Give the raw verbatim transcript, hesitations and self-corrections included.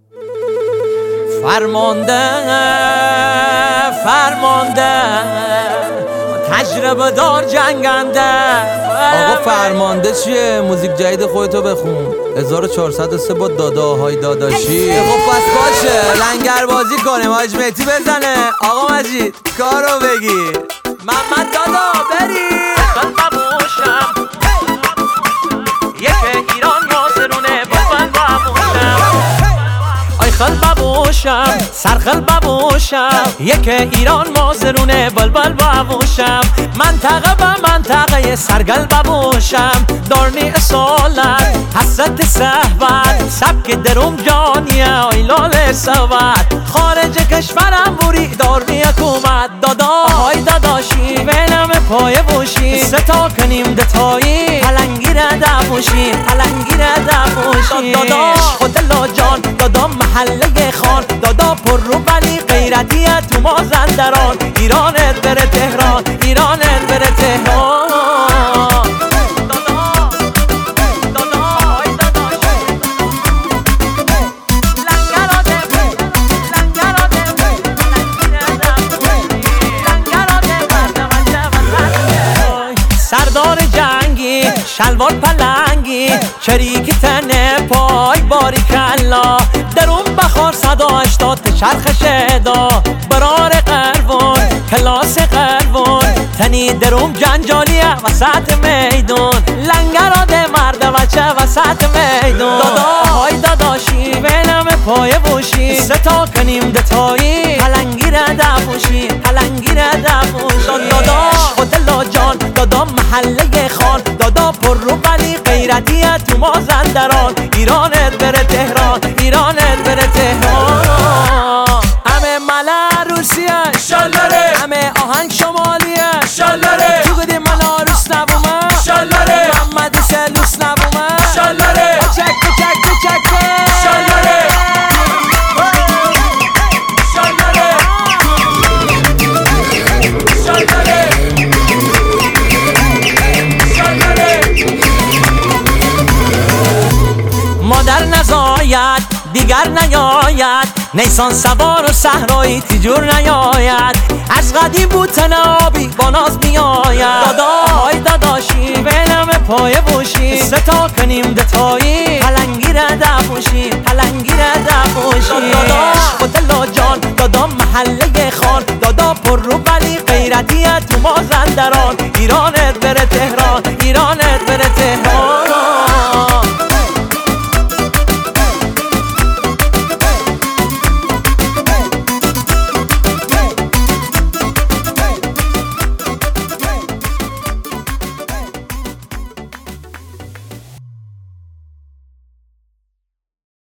فرمانده فرمانده تجربه دار جنگنده. آقا فرمانده چیه؟ موزیک جدید خودتو بخون. هزار و چهارصد و سه با داداهای داداشی. خب پس باشه لنگر بازی کنیم. حاج مهدی بزنه. آقا مجید کارو بگیر. محمد دادا بری ببوشم یک ایران ناظرونه بلبل ببوشم. آی خل ببوشم سرخل ببوشم یک ایران مازرونه بلبل ببوشم. منطقه به منطقه سرگل ببوشم. دارنی اصالت حسرت صحبت سبک دروم جانیه آی لال سوت. خارج کشورم بوری دارنی حکومت. دادا های داداشی بینم پای بوشی ستا کنیم دتایی پلنگی را دفوشی پلنگی را دفوشی. دادا خود لاجان دادا محله خان دادا پر رو بلی غیرتیه تو مازندران. ایرانت بره تهران ایرانت بره تهران. سردار جنگی شلوار پلنگی چریکی تنه پای باری کلا. درون بخار صدا هشتاد چرخ شدا. برار قربون کلاس قربون تنی دروم جنجالیه وسط میدون. لنگراده مرد بچه وسط میدون. دادا های داداشی بینم پای بوشی ستا کنیم دتایی پلنگی را دفوشی پلنگی را دفوشی. دادا خود لاجان دادا محله خان دادا پر رو بلی غیرتیه تو مازندران. ایرانت بره تهران ایرانت بره تهران. همه ملا روسیه شالره همه آهنگ شمالیه شالره تو گدی ملا روس نبومه شالره محمد سلوس نبومه شالره چک چک چک شالره شالره شالره مادر نزاید دیگر نیاید نیسان سوار و صحرایی تیجور نیاید. از قدیم بود تنابی با ناز میآید. دادا های داداشی بینم پای بوشی ستا کنیم دتایی پلنگی را دفوشی پلنگی را دفوشی. دادا خود لاجان دادا محله خان دادا پر رو بلی غیرتیه تو مازندران. ایرانت بره تهران ایرانت بره تهران.